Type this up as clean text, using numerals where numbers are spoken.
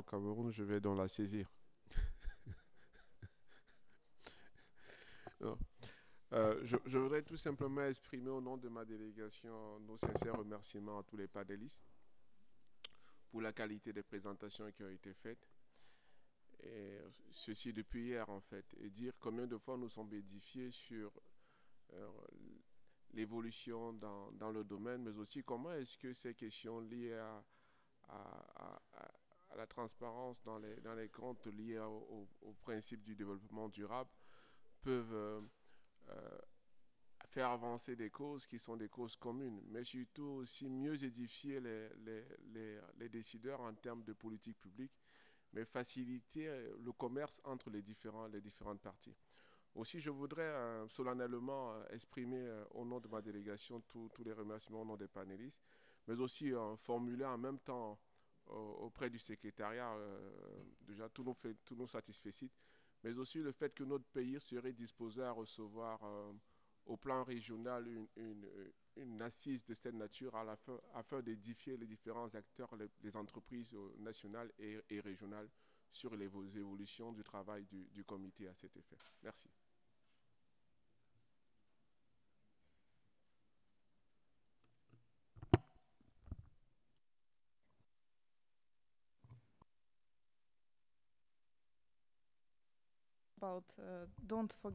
Cameroun, je vais donc la saisir. Non. Je voudrais tout simplement exprimer au nom de ma délégation nos sincères remerciements à tous les panélistes pour la qualité des présentations qui ont été faites. Et ceci depuis hier en fait. Et dire combien de fois nous sommes édifiés sur euh, l'évolution dans le domaine, mais aussi comment est-ce que ces questions liées à- à- à la transparence dans les comptes liés au principe du développement durable peuvent euh, faire avancer des causes qui sont des causes communes, mais surtout aussi mieux édifier les décideurs en termes de politique publique, mais faciliter le commerce entre les différentes parties. Aussi, je voudrais solennellement exprimer au nom de ma délégation tous les remerciements au nom des panélistes, mais aussi formuler en même temps auprès du secrétariat déjà tous nos satisfecit, mais aussi le fait que notre pays serait disposé à recevoir au plan régional une assise de cette nature afin d'édifier les différents acteurs, les entreprises nationales et régionales sur les évolutions du travail du comité à cet effet. Merci. About don't forget